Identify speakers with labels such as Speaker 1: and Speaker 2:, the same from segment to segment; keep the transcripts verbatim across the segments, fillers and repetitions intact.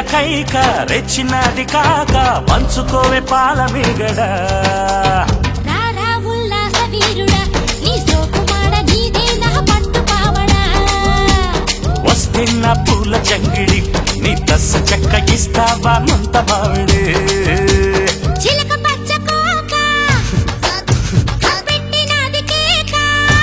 Speaker 1: కైక రెచ్చినది కాక పంచుకోవే పాల మీగడ
Speaker 2: రారా ఉల్లాస వీరుడా నీ సోకుమాడ నీదే నా పట్టు పావడా
Speaker 1: వస్తే నా పూల జంగిడి నీ దశ చెక్క ఇస్తావా ముంత మావిడే
Speaker 2: చిలక పచ్చ కోక పెట్టినది కేక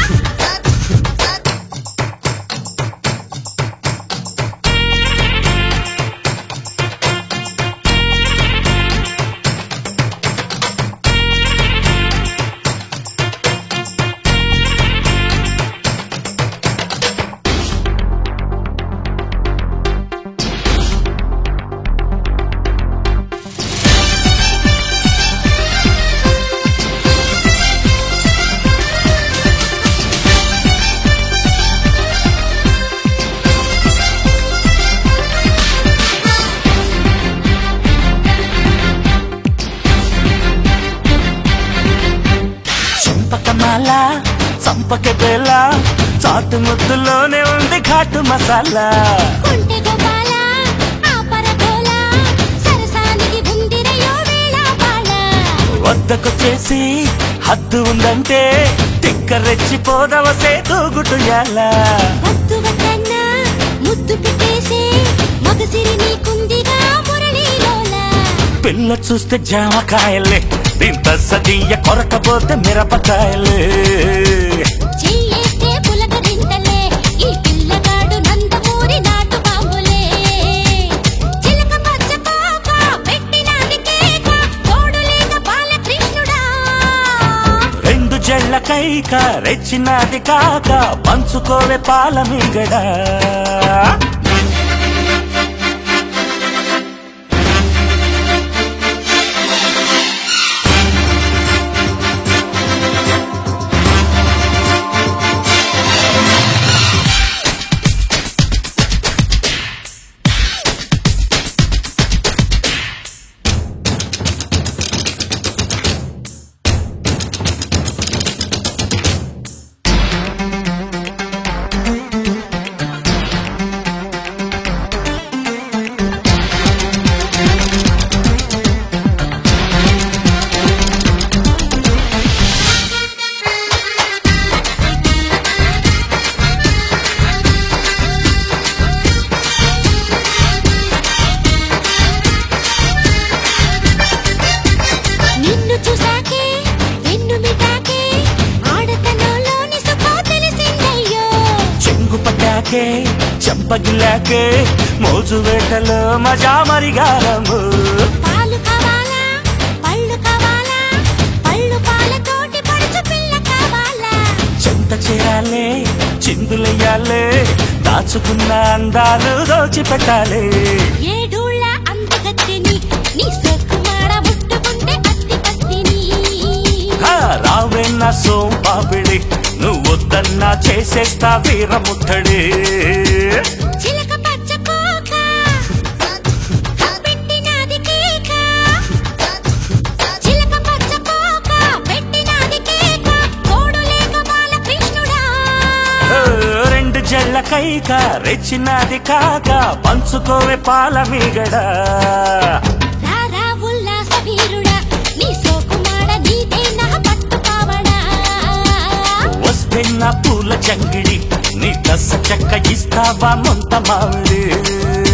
Speaker 1: చంపకమాల చంపక బేల చాటు ముద్దులోనే ఉంది ఘాటు మసాలా
Speaker 2: కొంటె గోపాల ఆపర గోల సరసానికి ఉందిరయో వేళ బాల
Speaker 1: వద్దకు చేసి హద్దు ఉందంటే తిక్క రెచ్చిపోదవసే తూగుటుయాలా
Speaker 2: వద్దు వద్దన్నా ముద్దు పెట్టేసే మగసిరి నీకుందిగా మురళీలోల
Speaker 1: పిల్ల చూస్తే జామకాయలే దీంత సదీయ కొరకపోతే మిరపకాయలే
Speaker 2: చెయ్యేస్తే పులకరింతలే ఈ పిల్లగాడు నందమూరి నాటు బాంబులే చిలక పచ్చ కోక పెట్టినది కేక తోడు లేక బాలకృష్ణుడా
Speaker 1: రెండు జళ్ళ కైక రెచ్చినది కాక పంచుకోవే పాల మీగడ
Speaker 2: నిన్ను చూసాకే వెన్ను మిటాకే ఆడతనంలోని సుఖం తెలిసిందయ్యో
Speaker 1: చెంగు పట్టాకే చెంపగిలాకే మోజు వేటలో మజా మరిగారము
Speaker 2: పాలు కావాలా పళ్ళు కావాలా పళ్ళు పాలతోటి పడుచు పిల్ల కావాలా
Speaker 1: చెంత చేరాలే చిందులెయ్యాలే దాచుకున్న అందాలు దోచిపెట్టాలే
Speaker 2: ఏడూళ్ళ అందగత్తెని నీ సొక్కుమాడ ముట్టుకుంటే అత్తి కత్తిని
Speaker 1: హా, రావే నా సోంపాపిడి నువ్వొద్దన్నా చేసేస్తా వీరముట్టడి
Speaker 2: చిలక పచ్చ కోక పెట్టినది కేక చిలక పచ్చ కోక పెట్టినది కేక తోడు లేక బాలకృష్ణుడా
Speaker 1: ఓ, రెండు జళ్ళ కైక రెచ్చినది కాక పంచుకోవే పాల మీగడ
Speaker 2: రారా ఉల్లాస వీరుడా నీ సోకుమాడ నీదే నా పట్టు పావడా
Speaker 1: వస్తే నా పూల జంగిడి నీ దశ చెక్క ఇస్తావా ముంత మావిడి